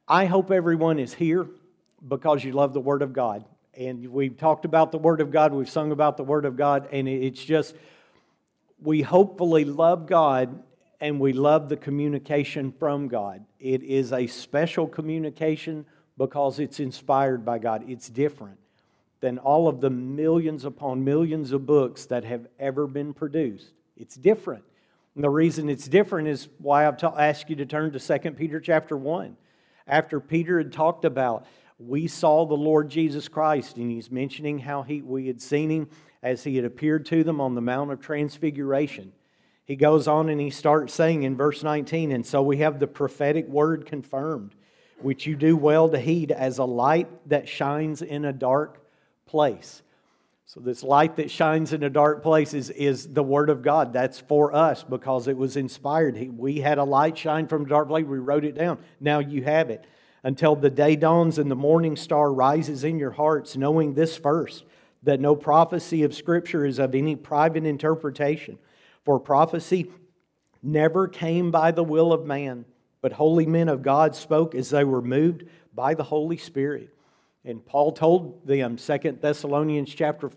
I hope everyone is here because you love the Word of God. And we've talked about the Word of God, we've sung about the Word of God, and it's just, we hopefully love God and we love the communication from God. It is a special communication because it's inspired by God. It's different than all of the millions upon millions of books that have ever been produced. It's different. And the reason it's different is why I've asked you to turn to 2 Peter chapter 1. After Peter had talked about, we saw the Lord Jesus Christ, and he's mentioning how we had seen him as he had appeared to them on the Mount of Transfiguration. He goes on and he starts saying in verse 19, and so we have the prophetic word confirmed, which you do well to heed as a light that shines in a dark place. So this light that shines in a dark place is the Word of God. That's for us because it was inspired. We had a light shine from a dark place. We wrote it down. Now you have it. Until the day dawns and the morning star rises in your hearts, knowing this first, that no prophecy of Scripture is of any private interpretation. For prophecy never came by the will of man, but holy men of God spoke as they were moved by the Holy Spirit. And Paul told them, 2 Thessalonians chapter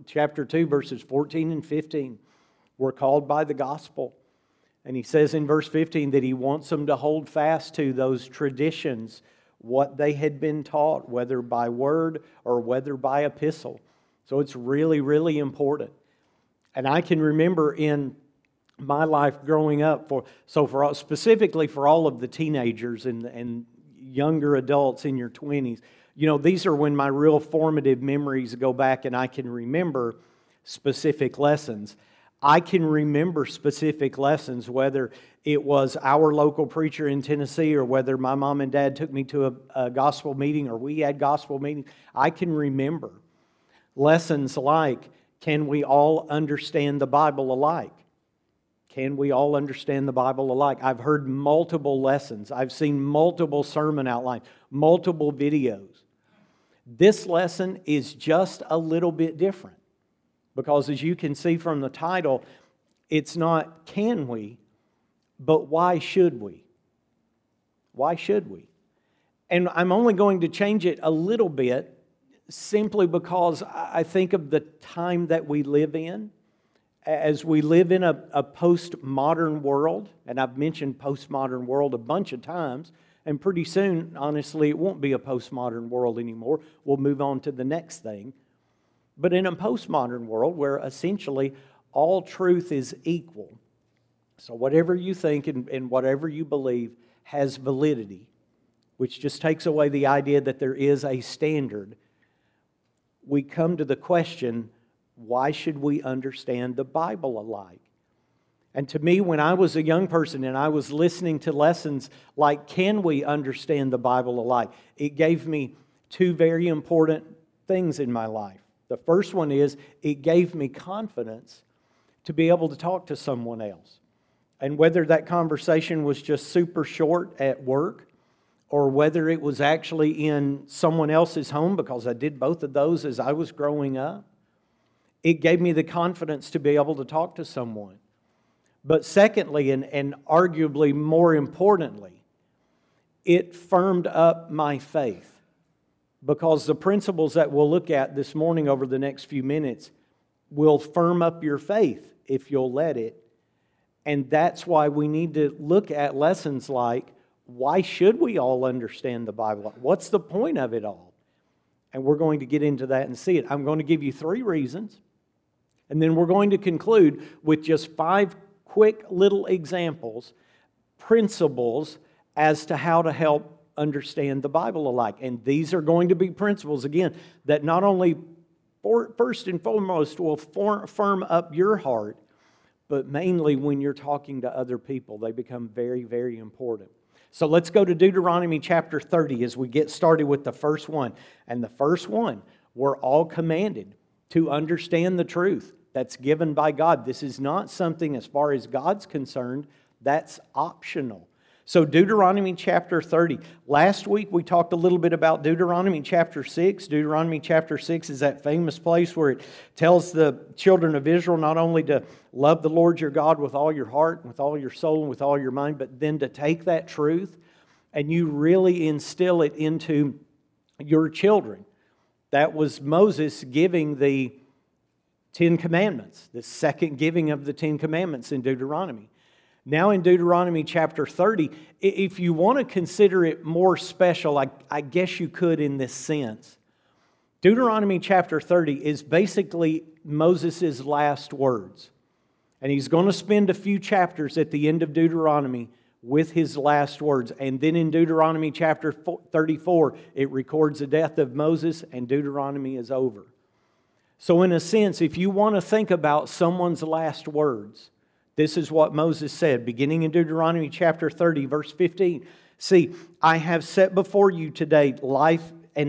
2, verses 14 and 15, we're called by the gospel. And he says in verse 15 that he wants them to hold fast to those traditions, what they had been taught, whether by word or whether by epistle. So it's really, really important. And I can remember in my life growing up, specifically for all of the teenagers and younger adults in your 20s, you know, these are when my real formative memories go back and I can remember specific lessons. I can remember specific lessons, whether it was our local preacher in Tennessee or whether my mom and dad took me to a gospel meeting or we had gospel meetings. I can remember lessons like, can we all understand the Bible alike? Can we all understand the Bible alike? I've heard multiple lessons. I've seen multiple sermon outlines, multiple videos. This lesson is just a little bit different because as you can see from the title, it's not can we, but why should we? Why should we? And I'm only going to change it a little bit simply because I think of the time that we live in. As we live in a postmodern world, and I've mentioned postmodern world a bunch of times, and pretty soon, honestly, it won't be a postmodern world anymore. We'll move on to the next thing. But in a postmodern world where essentially all truth is equal, so whatever you think and whatever you believe has validity, which just takes away the idea that there is a standard, we come to the question, why should we understand the Bible alike? And to me, when I was a young person and I was listening to lessons like, can we understand the Bible alike? It gave me two very important things in my life. The first one is, it gave me confidence to be able to talk to someone else. And whether that conversation was just super short at work, or whether it was actually in someone else's home, because I did both of those as I was growing up, it gave me the confidence to be able to talk to someone. But secondly, and arguably more importantly, it firmed up my faith. Because the principles that we'll look at this morning over the next few minutes will firm up your faith if you'll let it. And that's why we need to look at lessons like, why should we all understand the Bible? What's the point of it all? And we're going to get into that and see it. I'm going to give you 3 reasons. And then we're going to conclude with just 5 quick little examples, principles as to how to help understand the Bible alike. And these are going to be principles, again, that not only first and foremost will firm up your heart, but mainly when you're talking to other people, they become very, very important. So let's go to Deuteronomy chapter 30 as we get started with the first one. And the first one, we're all commanded to understand the truth that's given by God. This is not something, as far as God's concerned, that's optional. So Deuteronomy chapter 30. Last week we talked a little bit about Deuteronomy chapter 6. Deuteronomy chapter 6 is that famous place where it tells the children of Israel not only to love the Lord your God with all your heart, with all your soul, and with all your mind, but then to take that truth and you really instill it into your children. That was Moses giving the 10 Commandments, the second giving of the 10 Commandments in Deuteronomy. Now in Deuteronomy chapter 30, if you want to consider it more special, I guess you could in this sense. Deuteronomy chapter 30 is basically Moses' last words. And he's going to spend a few chapters at the end of Deuteronomy with his last words. And then in Deuteronomy chapter 34, it records the death of Moses, and Deuteronomy is over. So in a sense, if you want to think about someone's last words, this is what Moses said, beginning in Deuteronomy chapter 30, verse 15. See, I have set before you today life and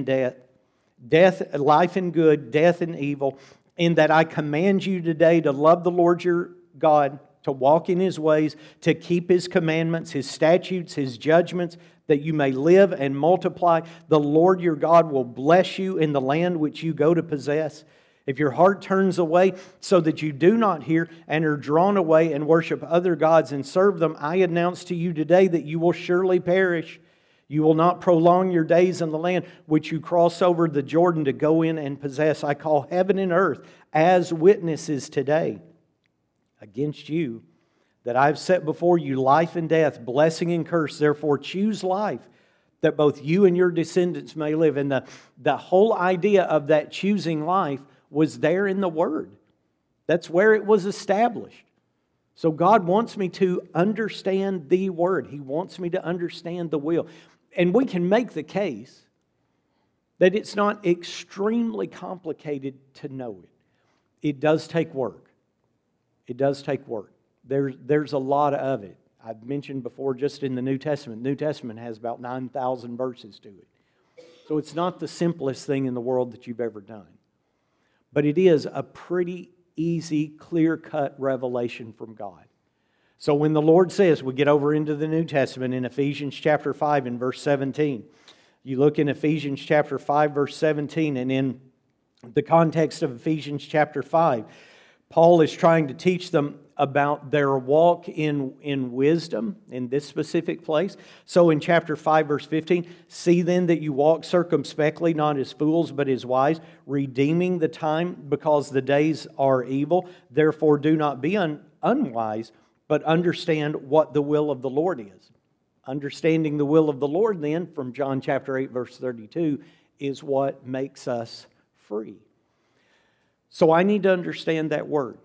death, life and good, death and evil, in that I command you today to love the Lord your God, to walk in His ways, to keep His commandments, His statutes, His judgments, that you may live and multiply. The Lord your God will bless you in the land which you go to possess. If your heart turns away so that you do not hear and are drawn away and worship other gods and serve them, I announce to you today that you will surely perish. You will not prolong your days in the land which you cross over the Jordan to go in and possess. I call heaven and earth as witnesses today against you, that I have set before you life and death, blessing and curse. Therefore choose life, that both you and your descendants may live. And the whole idea of that choosing life was there in the Word. That's where it was established. So God wants me to understand the Word. He wants me to understand the will. And we can make the case that it's not extremely complicated to know it. It does take work. It does take work. There's a lot of it. I've mentioned before just in the New Testament. The New Testament has about 9,000 verses to it. So it's not the simplest thing in the world that you've ever done. But it is a pretty easy, clear-cut revelation from God. So when the Lord says, we get over into the New Testament in Ephesians chapter 5 and verse 17. You look in Ephesians chapter 5 verse 17, and in the context of Ephesians chapter 5, Paul is trying to teach them about their walk in wisdom in this specific place. So in chapter 5, verse 15, see then that you walk circumspectly, not as fools, but as wise, redeeming the time because the days are evil. Therefore do not be unwise, but understand what the will of the Lord is. Understanding the will of the Lord then, from John chapter 8, verse 32, is what makes us free. So I need to understand that word.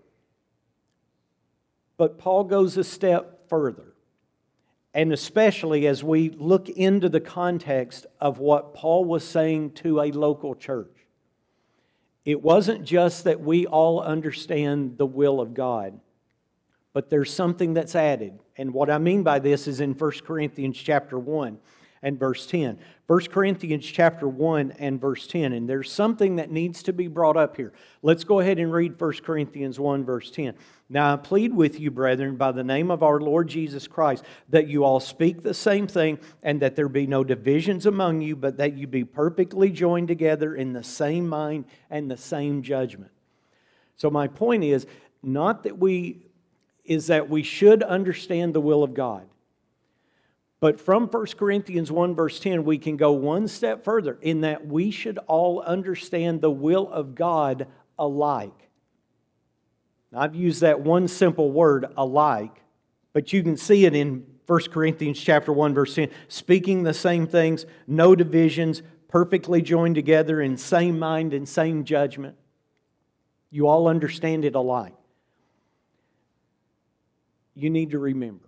But Paul goes a step further. And especially as we look into the context of what Paul was saying to a local church. It wasn't just that we all understand the will of God, but there's something that's added. And what I mean by this is in 1 Corinthians chapter 1 and verse 10. 1 Corinthians chapter 1 and verse 10. And there's something that needs to be brought up here. Let's go ahead and read 1 Corinthians 1 verse 10. Now I plead with you, brethren, by the name of our Lord Jesus Christ, that you all speak the same thing, and that there be no divisions among you, but that you be perfectly joined together in the same mind and the same judgment. So my point is, not that we should understand the will of God. But from 1 Corinthians 1 verse 10, we can go one step further in that we should all understand the will of God alike. Now, I've used that one simple word, alike, but you can see it in 1 Corinthians chapter 1 verse 10. Speaking the same things, no divisions, perfectly joined together in same mind and same judgment. You all understand it alike. You need to remember,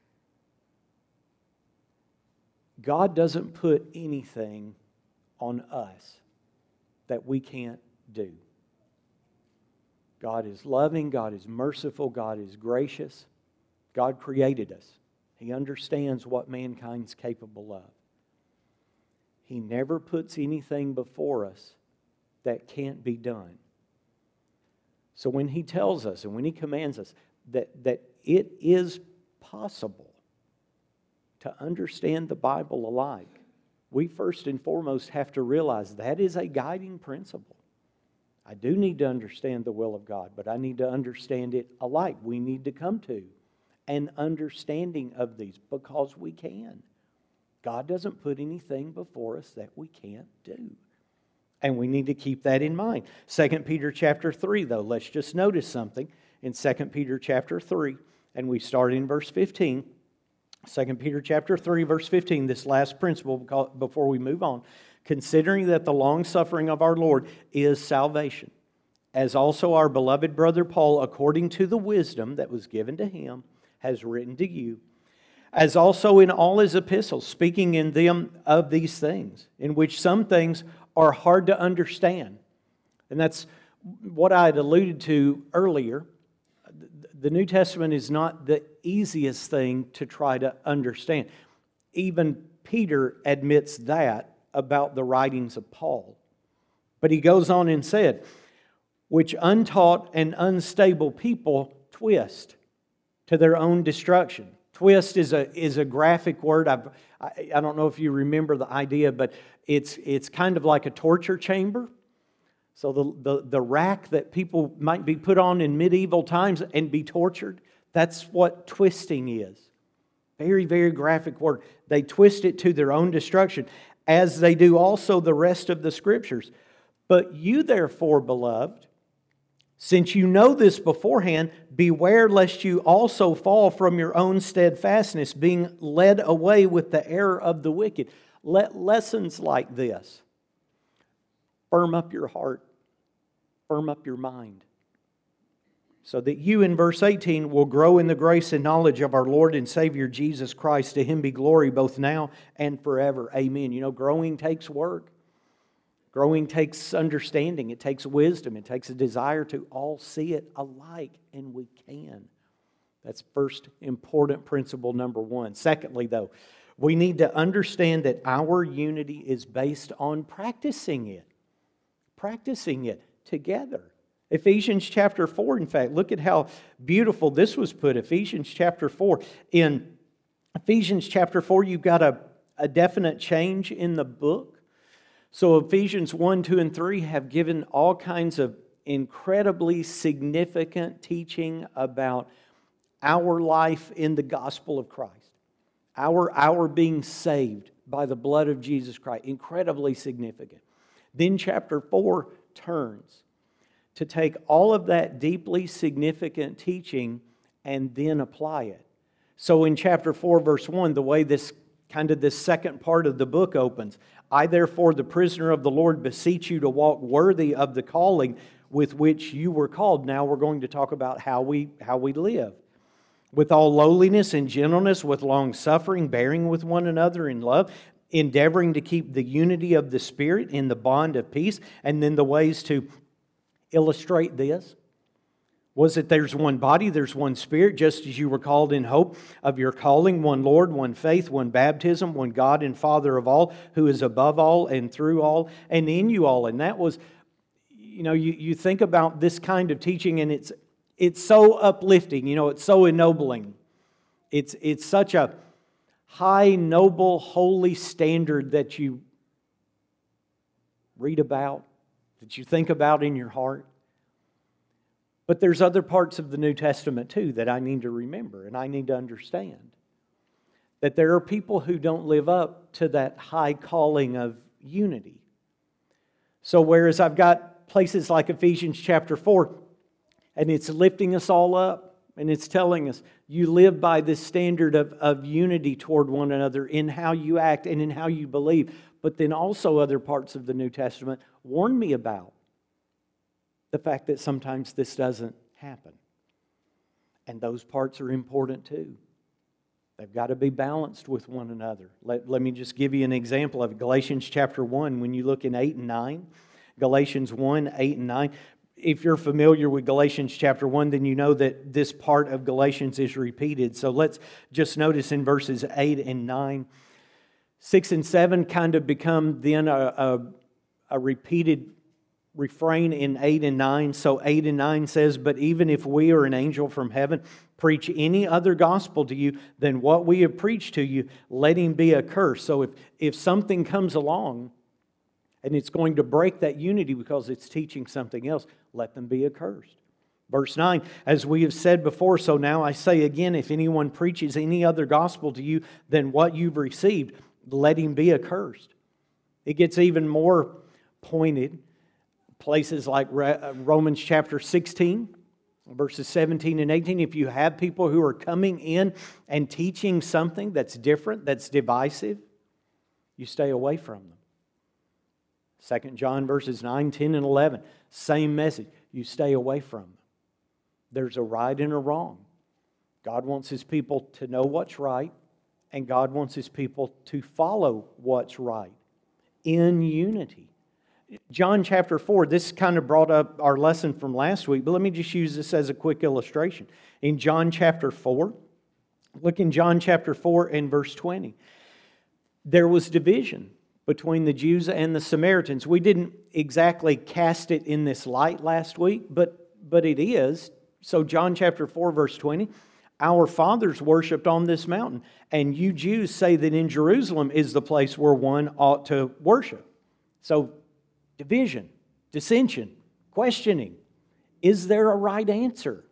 God doesn't put anything on us that we can't do. God is loving, God is merciful, God is gracious. God created us. He understands what mankind's capable of. He never puts anything before us that can't be done. So when He tells us and when He commands us that it is possible to understand the Bible alike, we first and foremost have to realize that is a guiding principle. I do need to understand the will of God, but I need to understand it alike. We need to come to an understanding of these because we can. God doesn't put anything before us that we can't do. And we need to keep that in mind. 2 Peter chapter 3, though, let's just notice something. In 2 Peter chapter 3, and we start in verse 15. 2 Peter chapter 3, verse 15, this last principle before we move on. Considering that the long-suffering of our Lord is salvation, as also our beloved brother Paul, according to the wisdom that was given to him, has written to you, as also in all his epistles, speaking in them of these things, in which some things are hard to understand. And that's what I had alluded to earlier. The New Testament is not the easiest thing to try to understand. Even Peter admits that about the writings of Paul. But he goes on and said, which untaught and unstable people twist to their own destruction. Twist is a graphic word. I don't know if you remember the idea, but it's kind of like a torture chamber. So the rack that people might be put on in medieval times and be tortured, that's what twisting is. Very, very graphic word. They twist it to their own destruction, as they do also the rest of the Scriptures. But you therefore, beloved, since you know this beforehand, beware lest you also fall from your own steadfastness, being led away with the error of the wicked. Let lessons like this firm up your heart, firm up your mind, so that you, in verse 18, will grow in the grace and knowledge of our Lord and Savior Jesus Christ. To Him be glory both now and forever. Amen. You know, growing takes work. Growing takes understanding. It takes wisdom. It takes a desire to all see it alike, and we can. That's first important principle number one. Secondly, though, we need to understand that our unity is based on practicing it. Practicing it together. Ephesians chapter 4, in fact, look at how beautiful this was put. Ephesians chapter 4. In Ephesians chapter 4, you've got a definite change in the book. So Ephesians 1, 2, and 3 have given all kinds of incredibly significant teaching about our life in the gospel of Christ. Our being saved by the blood of Jesus Christ. Incredibly significant. Then chapter 4 turns to take all of that deeply significant teaching and then apply it. So in chapter 4, verse 1, the way this second part of the book opens, I therefore, the prisoner of the Lord, beseech you to walk worthy of the calling with which you were called. Now we're going to talk about how we live. With all lowliness and gentleness, with long suffering, bearing with one another in love, endeavoring to keep the unity of the Spirit in the bond of peace. And then the ways to illustrate this was that there's one body, there's one Spirit, just as you were called in hope of your calling, one Lord, one faith, one baptism, one God and Father of all, who is above all and through all and in you all. And that was, you think about this kind of teaching, and it's so uplifting, it's so ennobling. It's such a high, noble, holy standard that you read about, that you think about in your heart. But there's other parts of the New Testament too that I need to remember and I need to understand. That there are people who don't live up to that high calling of unity. So whereas I've got places like Ephesians chapter 4, and it's lifting us all up, and it's telling us you live by this standard of unity toward one another in how you act and in how you believe. But then also other parts of the New Testament warn me about the fact that sometimes this doesn't happen. And those parts are important too. They've got to be balanced with one another. Let me just give you an example of it. Galatians chapter 1, when you look in 8 and 9. Galatians 1, 8 and 9. If you're familiar with Galatians chapter 1, then you know that this part of Galatians is repeated. So let's just notice in verses 8 and 9. 6 and 7 kind of become then a repeated refrain in 8 and 9. So 8 and 9 says, but even if we or an angel from heaven preach any other gospel to you than what we have preached to you, let him be accursed. So if something comes along and it's going to break that unity because it's teaching something else, let them be accursed. Verse 9, as we have said before, so now I say again, if anyone preaches any other gospel to you than what you've received, let him be accursed. It gets even more pointed. Places like Romans chapter 16, verses 17 and 18. If you have people who are coming in and teaching something that's different, that's divisive, you stay away from them. 2 John verses 9, 10, and 11. Same message. You stay away from them. There's a right and a wrong. God wants His people to know what's right, and God wants His people to follow what's right in unity. John chapter 4, this kind of brought up our lesson from last week, but let me just use this as a quick illustration. In John chapter 4, look in John chapter 4 and verse 20. There was division between the Jews and the Samaritans. We didn't exactly cast it in this light last week, but it is. So John chapter 4 verse 20, our fathers worshipped on this mountain, and you Jews say that in Jerusalem is the place where one ought to worship. So division, dissension, questioning. Is there a right answer?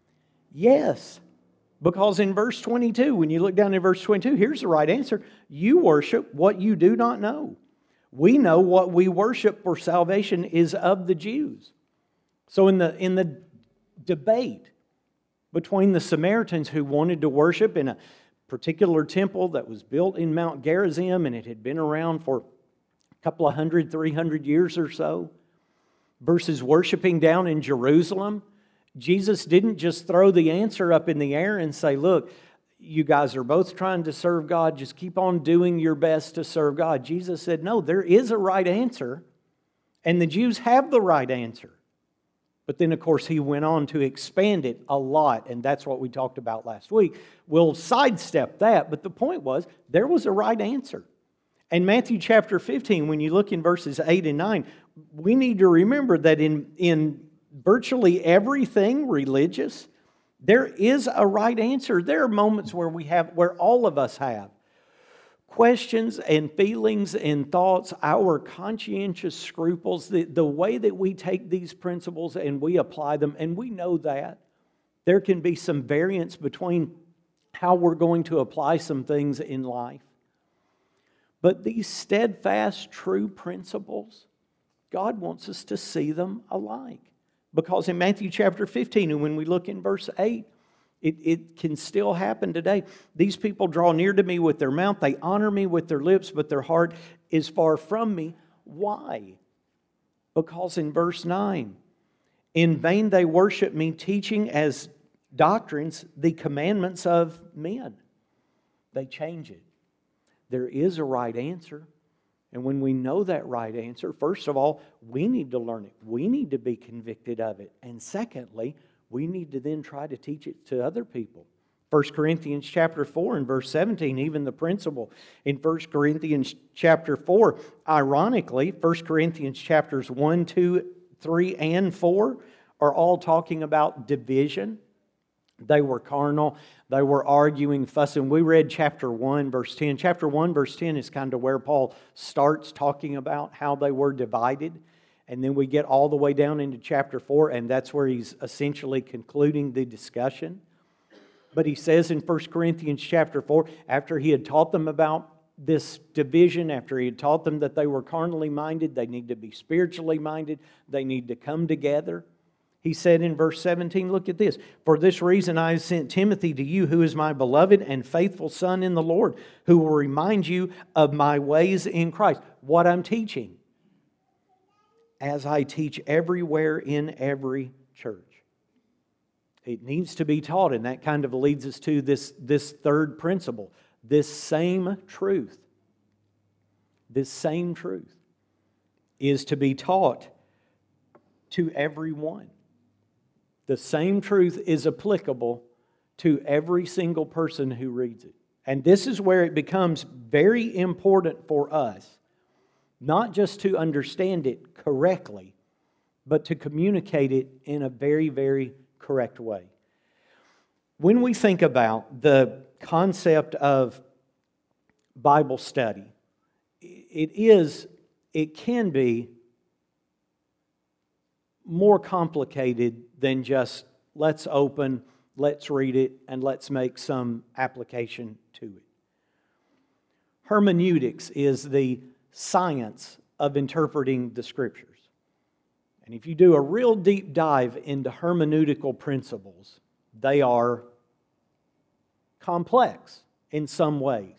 Yes. Because in verse 22, when you look down in verse 22, here's the right answer. You worship what you do not know. We know what we worship, for salvation is of the Jews. So in the debate between the Samaritans who wanted to worship in a particular temple that was built in Mount Gerizim, and it had been around for a couple of 300 years or so, versus worshiping down in Jerusalem, Jesus didn't just throw the answer up in the air and say, look, you guys are both trying to serve God, just keep on doing your best to serve God. Jesus said, no, there is a right answer, and the Jews have the right answer. But then, of course, He went on to expand it a lot, and that's what we talked about last week. We'll sidestep that, but the point was, there was a right answer. And Matthew chapter 15, when you look in verses 8 and 9, we need to remember that in virtually everything religious, there is a right answer. There are moments where all of us have questions and feelings and thoughts, our conscientious scruples, the way that we take these principles and we apply them, and we know that there can be some variance between how we're going to apply some things in life. But these steadfast, true principles, God wants us to see them alike. Because in Matthew chapter 15, and when we look in verse 8, it can still happen today. These people draw near to me with their mouth, they honor me with their lips, but their heart is far from me. Why? Because in verse 9, in vain they worship me, teaching as doctrines the commandments of men. They change it. There is a right answer. And when we know that right answer, first of all, we need to learn it. We need to be convicted of it. And secondly, we need to then try to teach it to other people. 1 Corinthians chapter 4 and verse 17, even the principle in 1 Corinthians chapter 4, ironically, 1 Corinthians chapters 1, 2, 3, and 4 are all talking about division. They were carnal. They were arguing, fussing. We read chapter 1, verse 10. Chapter 1, verse 10 is kind of where Paul starts talking about how they were divided. And then we get all the way down into chapter 4, and that's where he's essentially concluding the discussion. But he says in 1 Corinthians chapter 4, after he had taught them about this division, after he had taught them that they were carnally minded, they need to be spiritually minded, they need to come together. He said in verse 17, look at this. For this reason I have sent Timothy to you, who is my beloved and faithful son in the Lord, who will remind you of my ways in Christ. What I'm teaching, as I teach everywhere in every church. It needs to be taught, and that kind of leads us to this third principle. This same truth is to be taught to everyone. The same truth is applicable to every single person who reads it. And this is where it becomes very important for us, not just to understand it correctly, but to communicate it in a very, very correct way. When we think about the concept of Bible study, it can be more complicated than just let's open, let's read it, and let's make some application to it. Hermeneutics is the science of interpreting the Scriptures. And if you do a real deep dive into hermeneutical principles, they are complex in some ways.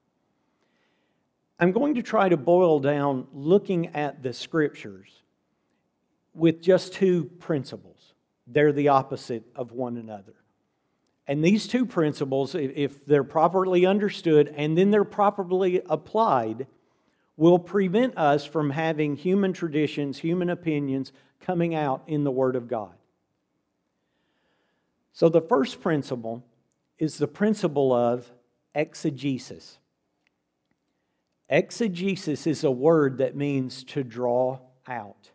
I'm going to try to boil down looking at the Scriptures with just two principles. They're the opposite of one another. And these two principles, if they're properly understood and then they're properly applied, will prevent us from having human traditions, human opinions coming out in the Word of God. So the first principle is the principle of exegesis. Exegesis is a word that means to draw out.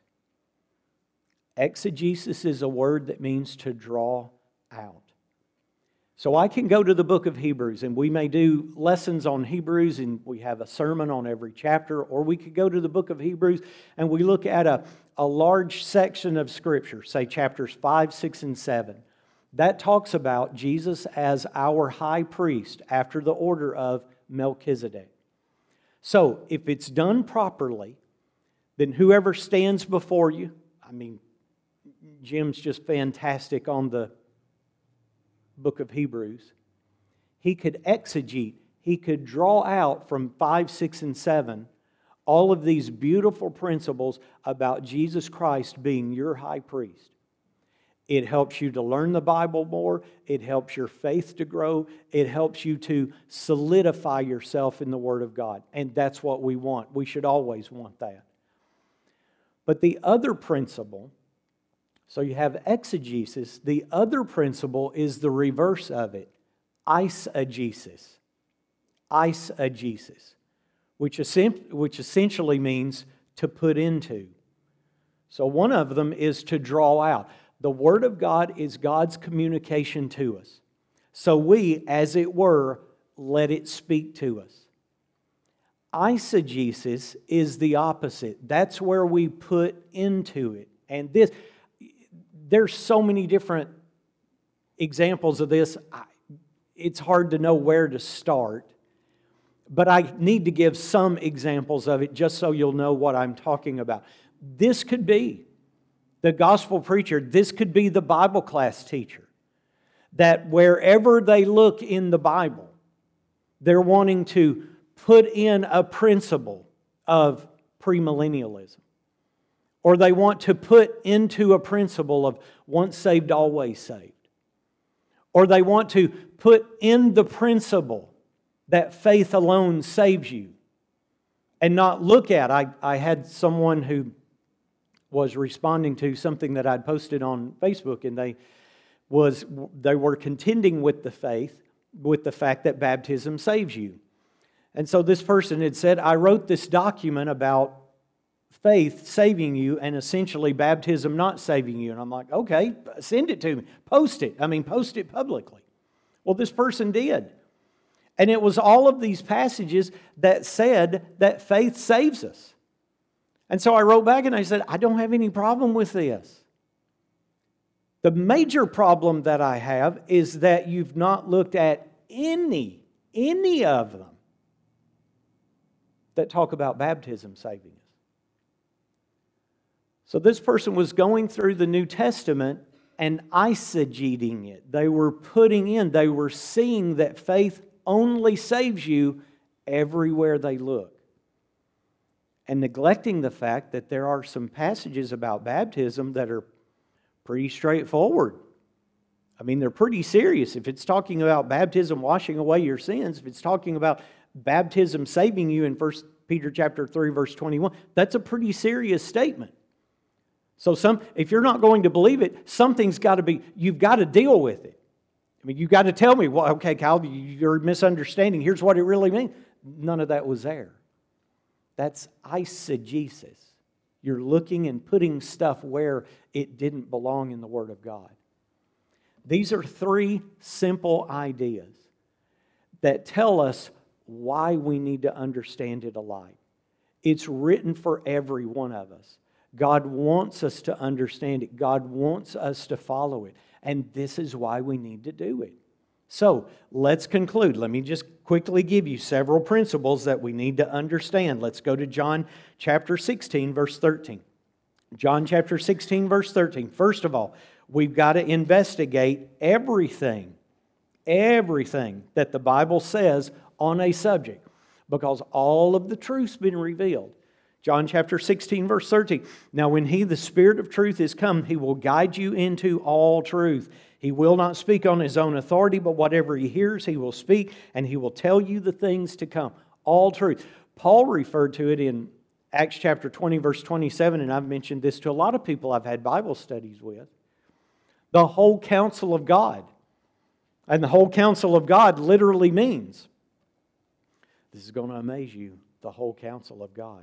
Exegesis is a word that means to draw out. So I can go to the book of Hebrews, and we may do lessons on Hebrews, and we have a sermon on every chapter, or we could go to the book of Hebrews, and we look at a large section of Scripture, say chapters 5, 6, and 7. That talks about Jesus as our high priest after the order of Melchizedek. So, if it's done properly, then whoever stands before you, Jim's just fantastic on the book of Hebrews. He could exegete, he could draw out from 5, 6, and 7 all of these beautiful principles about Jesus Christ being your high priest. It helps you to learn the Bible more. It helps your faith to grow. It helps you to solidify yourself in the Word of God. And that's what we want. We should always want that. But the other principle, so you have exegesis. The other principle is the reverse of it, eisegesis. Eisegesis, which essentially means to put into. So one of them is to draw out. The Word of God is God's communication to us. So we, as it were, let it speak to us. Eisegesis is the opposite. That's where we put into it. And there's so many different examples of this. It's hard to know where to start. But I need to give some examples of it just so you'll know what I'm talking about. This could be the gospel preacher. This could be the Bible class teacher. That wherever they look in the Bible, they're wanting to put in a principle of premillennialism. Or they want to put into a principle of once saved, always saved. Or they want to put in the principle that faith alone saves you. And not look at, I had someone who was responding to something that I'd posted on Facebook, and they were contending with the fact that baptism saves you. And so this person had said, I wrote this document about faith saving you and essentially baptism not saving you. And I'm like, okay, send it to me. Post it publicly. Well, this person did. And it was all of these passages that said that faith saves us. And so I wrote back and I said, I don't have any problem with this. The major problem that I have is that you've not looked at any of them that talk about baptism saving us. So this person was going through the New Testament and eisegeting it. They were they were seeing that faith only saves you everywhere they look. And neglecting the fact that there are some passages about baptism that are pretty straightforward. They're pretty serious. If it's talking about baptism washing away your sins, if it's talking about baptism saving you in 1 Peter chapter 3, verse 21, that's a pretty serious statement. So if you're not going to believe it, something's got to be, you've got to deal with it. You've got to tell me, well, okay, Kyle, you're misunderstanding. Here's what it really means. None of that was there. That's eisegesis. You're looking and putting stuff where it didn't belong in the Word of God. These are three simple ideas that tell us why we need to understand it alike. It's written for every one of us. God wants us to understand it. God wants us to follow it. And this is why we need to do it. So, let's conclude. Let me just quickly give you several principles that we need to understand. Let's go to John chapter 16, verse 13. John chapter 16, verse 13. First of all, we've got to investigate everything that the Bible says on a subject, because all of the truth's been revealed. John chapter 16, verse 13. Now when He, the Spirit of truth, is come, He will guide you into all truth. He will not speak on His own authority, but whatever He hears, He will speak, and He will tell you the things to come. All truth. Paul referred to it in Acts chapter 20, verse 27, and I've mentioned this to a lot of people I've had Bible studies with. The whole counsel of God. And the whole counsel of God literally means, this is going to amaze you, the whole counsel of God.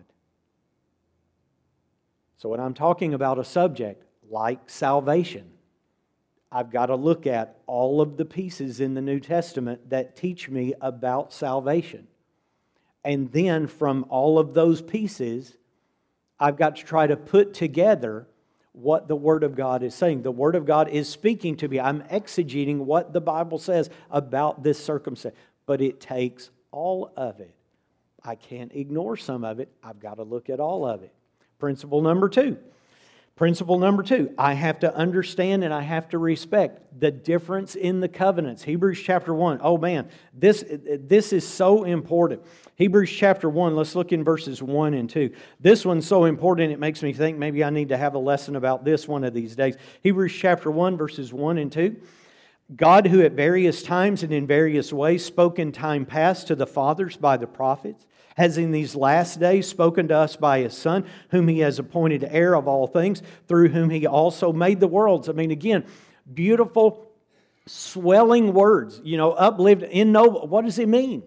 So when I'm talking about a subject like salvation, I've got to look at all of the pieces in the New Testament that teach me about salvation. And then from all of those pieces, I've got to try to put together what the Word of God is saying. The Word of God is speaking to me. I'm exegeting what the Bible says about this circumstance. But it takes all of it. I can't ignore some of it. I've got to look at all of it. Principle number two. Principle number two, I have to understand and I have to respect the difference in the covenants. Hebrews chapter 1. Oh man, this is so important. Hebrews chapter 1, let's look in verses 1 and 2. This one's so important it makes me think maybe I need to have a lesson about this one of these days. Hebrews chapter 1, verses 1 and 2. God, who at various times and in various ways spoke in time past to the fathers by the prophets, has in these last days spoken to us by His Son, whom He has appointed heir of all things, through whom He also made the worlds. I mean, again, beautiful, swelling words. Uplifted, in noble. What does it mean?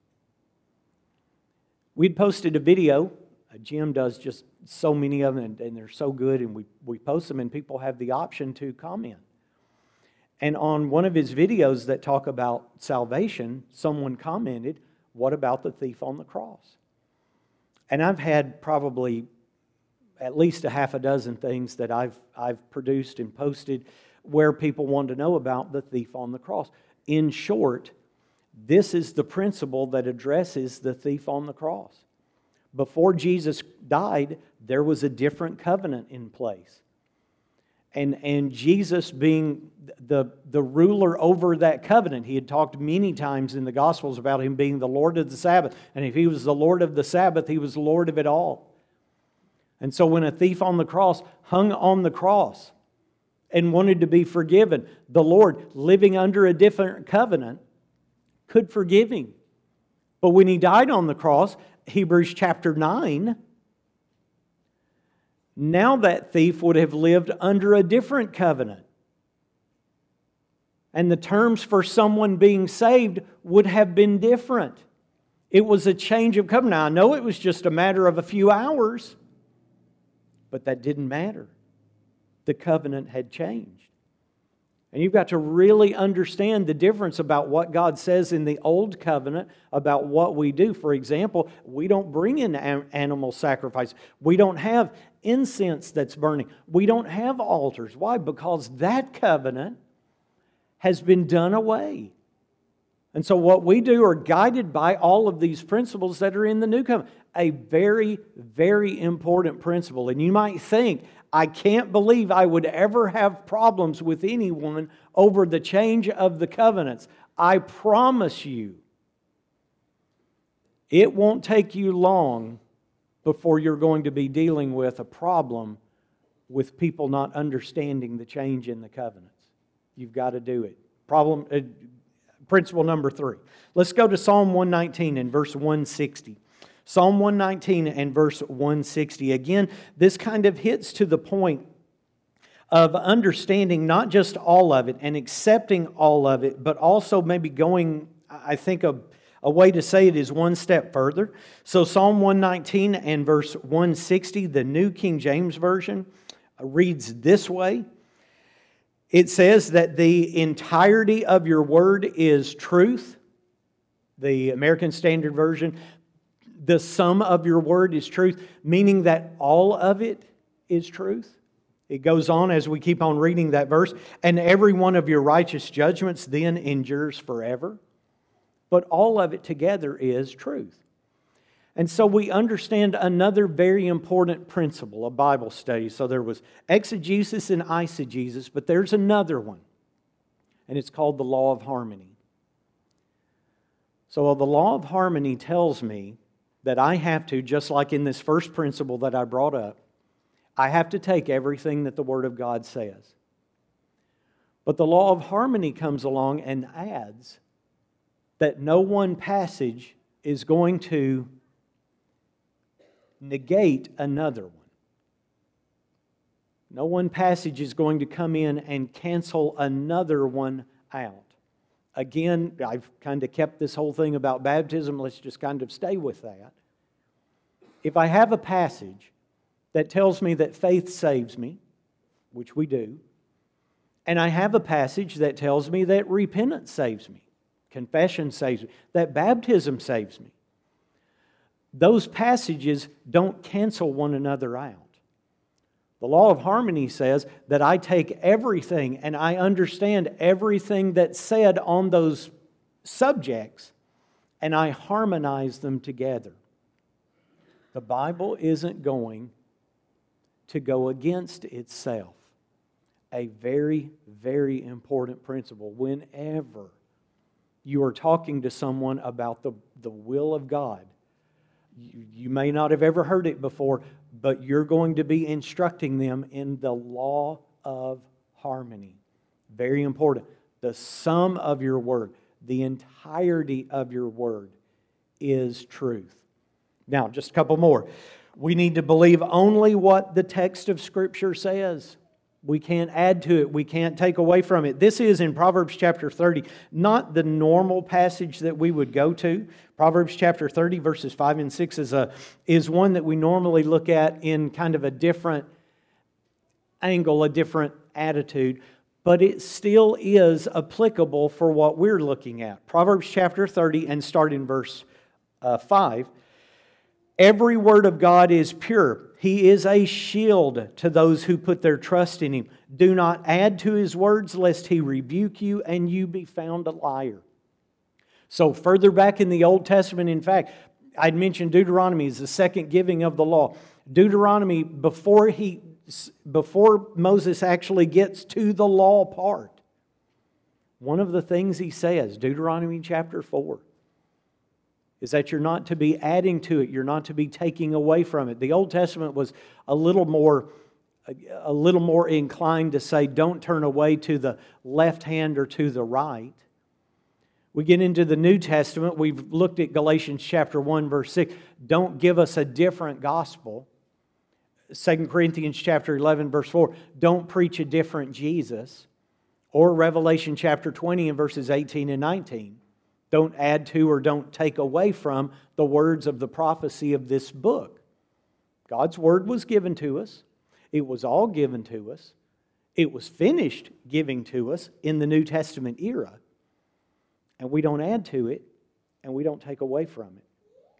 We'd posted a video. Jim does just so many of them, and they're so good, and we post them, and people have the option to comment. And on one of his videos that talk about salvation, someone commented, what about the thief on the cross? And I've had probably at least a half a dozen things that I've produced and posted where people want to know about the thief on the cross. In short, this is the principle that addresses the thief on the cross. Before Jesus died, there was a different covenant in place. And Jesus being the ruler over that covenant, He had talked many times in the Gospels about Him being the Lord of the Sabbath. And if He was the Lord of the Sabbath, He was the Lord of it all. And so when a thief on the cross hung on the cross and wanted to be forgiven, the Lord, living under a different covenant, could forgive him. But when He died on the cross, Hebrews chapter 9, now that thief would have lived under a different covenant. And the terms for someone being saved would have been different. It was a change of covenant. Now, I know it was just a matter of a few hours, but that didn't matter. The covenant had changed. And you've got to really understand the difference about what God says in the Old Covenant about what we do. For example, we don't bring in animal sacrifice. We don't have incense that's burning. We don't have altars. Why? Because that covenant has been done away. And so what we do are guided by all of these principles that are in the New Covenant. A very, very important principle. And you might think, I can't believe I would ever have problems with anyone over the change of the covenants. I promise you, it won't take you long before you're going to be dealing with a problem with people not understanding the change in the covenants. You've got to do it. Principle number 3. Let's go to Psalm 119 and verse 160. Psalm 119 and verse 160. Again, this kind of hits to the point of understanding not just all of it and accepting all of it, but also maybe going, I think a way to say it is one step further. So Psalm 119 and verse 160, the New King James Version, reads this way. It says that the entirety of your word is truth. The American Standard Version, the sum of your word is truth, meaning that all of it is truth. It goes on as we keep on reading that verse. And every one of your righteous judgments then endures forever. But all of it together is truth. And so we understand another very important principle of Bible study. So there was exegesis and eisegesis, but there's another one. And it's called the law of harmony. So the law of harmony tells me that I have to, just like in this first principle that I brought up, I have to take everything that the Word of God says. But the law of harmony comes along and adds that no one passage is going to negate another one. No one passage is going to come in and cancel another one out. Again, I've kind of kept this whole thing about baptism. Let's just kind of stay with that. If I have a passage that tells me that faith saves me, which we do, and I have a passage that tells me that repentance saves me, confession saves me, that baptism saves me, those passages don't cancel one another out. The law of harmony says that I take everything and I understand everything that's said on those subjects and I harmonize them together. The Bible isn't going to go against itself. A very, very important principle. Whenever you are talking to someone about the will of God, you may not have ever heard it before, but you're going to be instructing them in the law of harmony. Very important. The sum of your word, the entirety of your word is truth. Now, just a couple more. We need to believe only what the text of Scripture says. We can't add to it. We can't take away from it. This is in Proverbs chapter 30, not the normal passage that we would go to. Proverbs chapter 30, verses 5 and 6 is one that we normally look at in kind of a different angle, a different attitude, but it still is applicable for what we're looking at. Proverbs chapter 30 and start in verse 5. Every word of God is pure. He is a shield to those who put their trust in Him. Do not add to His words, lest He rebuke you and you be found a liar. So further back in the Old Testament, in fact, I'd mentioned Deuteronomy is the second giving of the law. Deuteronomy, before Moses actually gets to the law part, one of the things he says, Deuteronomy chapter 4, is that you're not to be adding to it. You're not to be taking away from it. The Old Testament was a little more inclined to say, don't turn away to the left hand or to the right. We get into the New Testament. We've looked at Galatians chapter 1, verse 6. Don't give us a different gospel. 2 Corinthians chapter 11, verse 4. Don't preach a different Jesus. Or Revelation chapter 20 and verses 18 and 19. Don't add to or don't take away from the words of the prophecy of this book. God's Word was given to us. It was all given to us. It was finished giving to us in the New Testament era. And we don't add to it and we don't take away from it.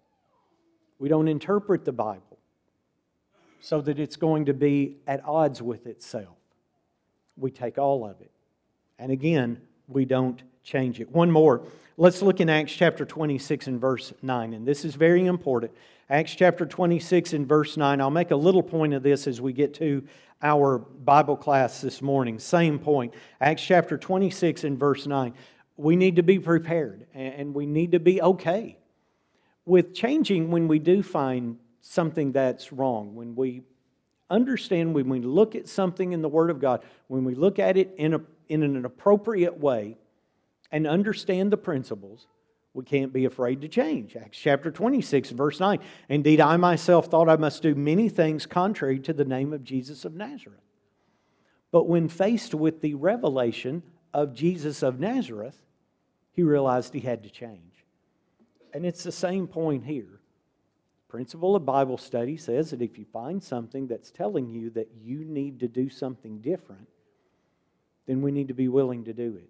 We don't interpret the Bible so that it's going to be at odds with itself. We take all of it. And again, we don't change it. One more. Let's look in Acts chapter 26 and verse 9. And this is very important. Acts chapter 26 and verse 9. I'll make a little point of this as we get to our Bible class this morning. Same point. Acts chapter 26 and verse 9. We need to be prepared and we need to be okay with changing when we do find something that's wrong. When we understand, when we look at something in the Word of God, when we look at it in an appropriate way, and understand the principles, we can't be afraid to change. Acts chapter 26, verse 9. Indeed, I myself thought I must do many things contrary to the name of Jesus of Nazareth. But when faced with the revelation of Jesus of Nazareth, he realized he had to change. And it's the same point here. Principle of Bible study says that if you find something that's telling you that you need to do something different, then we need to be willing to do it.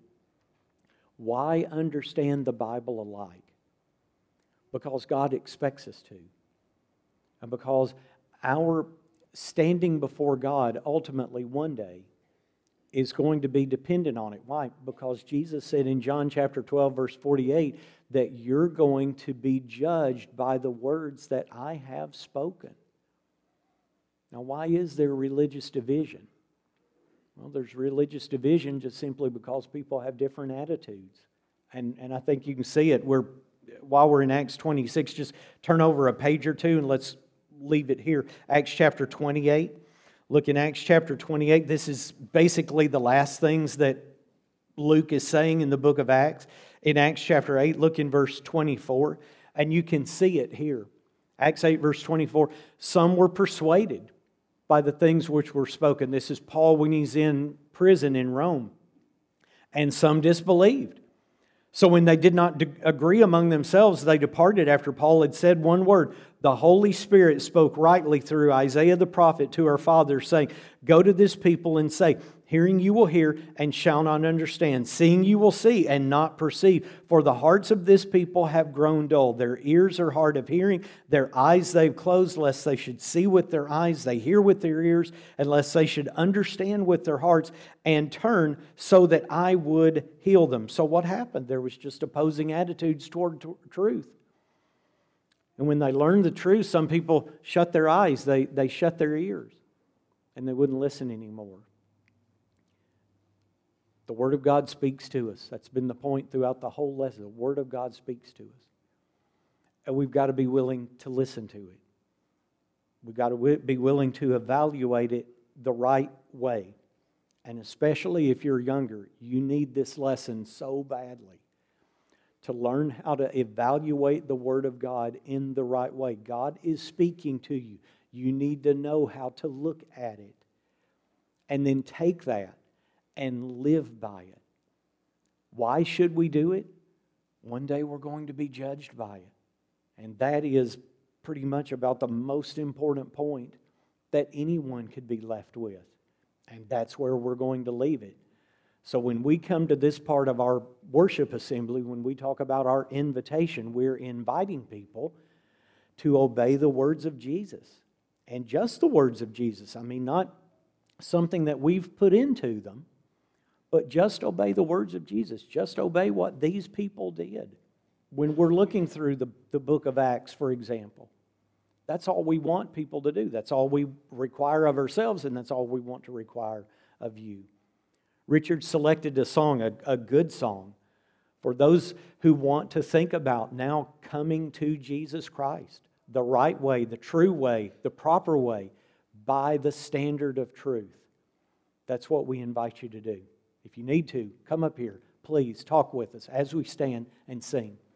Why understand the Bible alike? Because God expects us to. And because our standing before God ultimately one day is going to be dependent on it. Why? Because Jesus said in John chapter 12, verse 48, that you're going to be judged by the words that I have spoken. Now, why is there religious division? Well, there's religious division just simply because people have different attitudes. And I think you can see it. While we're in Acts 26, just turn over a page or two and let's leave it here. Acts chapter 28. Look in Acts chapter 28. This is basically the last things that Luke is saying in the book of Acts. In Acts chapter 8, look in verse 24, and you can see it here. Acts 8, verse 24. Some were persuaded by the things which were spoken. This is Paul when he's in prison in Rome. And some disbelieved. So when they did not agree among themselves, they departed after Paul had said one word. The Holy Spirit spoke rightly through Isaiah the prophet to our fathers, saying, go to this people and say, hearing you will hear and shall not understand. Seeing you will see and not perceive. For the hearts of this people have grown dull. Their ears are hard of hearing. Their eyes they've closed, lest they should see with their eyes. They hear with their ears, and lest they should understand with their hearts and turn so that I would heal them. So what happened? There was just opposing attitudes toward truth. And when they learned the truth, some people shut their eyes. They shut their ears. And they wouldn't listen anymore. The Word of God speaks to us. That's been the point throughout the whole lesson. The Word of God speaks to us. And we've got to be willing to listen to it. We've got to be willing to evaluate it the right way. And especially if you're younger, you need this lesson so badly. To learn how to evaluate the Word of God in the right way. God is speaking to you. You need to know how to look at it. And then take that and live by it. Why should we do it? One day we're going to be judged by it. And that is pretty much about the most important point that anyone could be left with. And that's where we're going to leave it. So when we come to this part of our worship assembly, when we talk about our invitation, we're inviting people to obey the words of Jesus. And just the words of Jesus. I mean, not something that we've put into them, but just obey the words of Jesus. Just obey what these people did. When we're looking through the book of Acts, for example, that's all we want people to do. That's all we require of ourselves, and that's all we want to require of you. Richard selected a song, a good song, for those who want to think about now coming to Jesus Christ, the right way, the true way, the proper way, by the standard of truth. That's what we invite you to do. If you need to, come up here. Please talk with us as we stand and sing.